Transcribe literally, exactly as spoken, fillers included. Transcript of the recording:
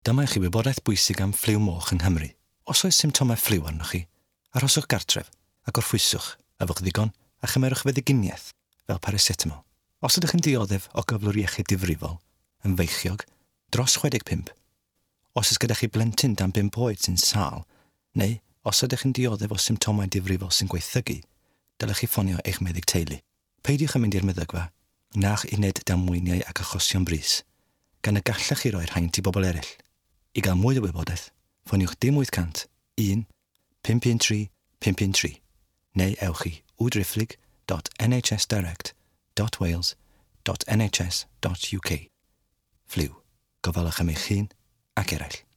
Dyma i chi wybodaeth bwysig am ffliw moch yng Nghymru. Os oes symptomau ffliw arnoch chi, arhoswch gartref a gorffwyswch, yfwch ddigon a chymerwch feddyginiaeth fel paracetamol. Os ydych chi'n dioddef o gyflwr iechyd difrifol, yn feichiog, dros chwe deg pump, os oes gyda chi blentyn dan bump oed sy'n sâl, neu os ydych chi'n dioddef o symptomau difrifol sy'n gweithygu, dylech chi ffonio eich meddyg teulu. Peidiwch yn mynd i'r meddygfa, nach uned damweiniau ac achosion brys, gan y gallech chi roi'r haint i bobl eraill. I gael mwy o wybodaeth, ffoniwch dim wyth cant, un, pump un tri, pump un tri, neu ewch i w driphlyg dot n h s direct dot wales dot n h s dot u k. Ffliw, gofalwch am eich hun ac eraill.